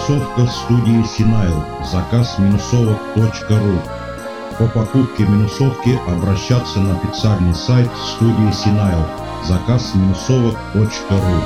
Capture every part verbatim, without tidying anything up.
Минусовка студии Синайл. Заказ минусовок точка ру. По покупке минусовки обращаться на официальный сайт студии Синайл. Заказ минусовок точка ру.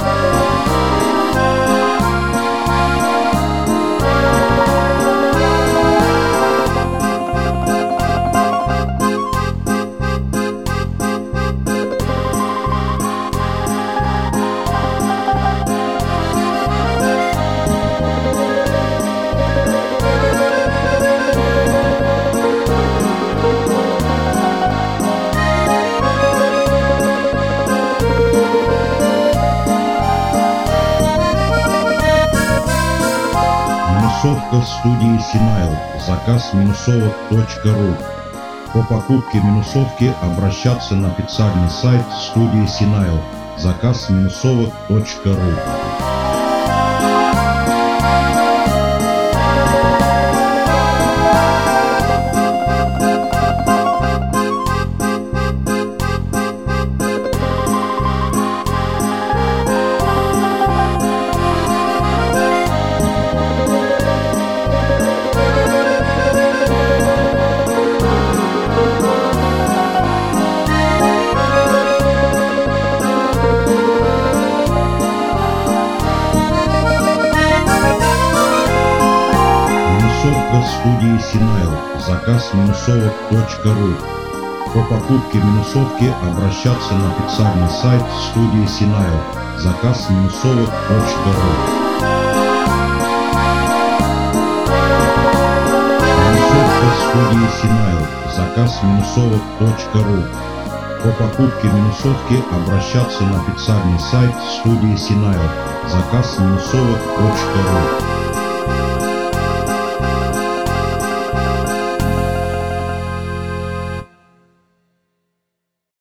Минусовка студии Синайл. Заказ минусовок точка ру. По покупке минусовки обращаться на официальный сайт студии Синайл. Заказ минусовок точка ру. Минусовка студии Синайл. Заказ минусовок точка ру. По покупке минусовки обращаться на официальный сайт студии Синайл. Заказ минусовок точка ру. Минусовка студии Синайл. Заказ минусовок точка ру. По покупке минусовки обращаться на официальный сайт студии Синайл. Заказ минусовок точка ру.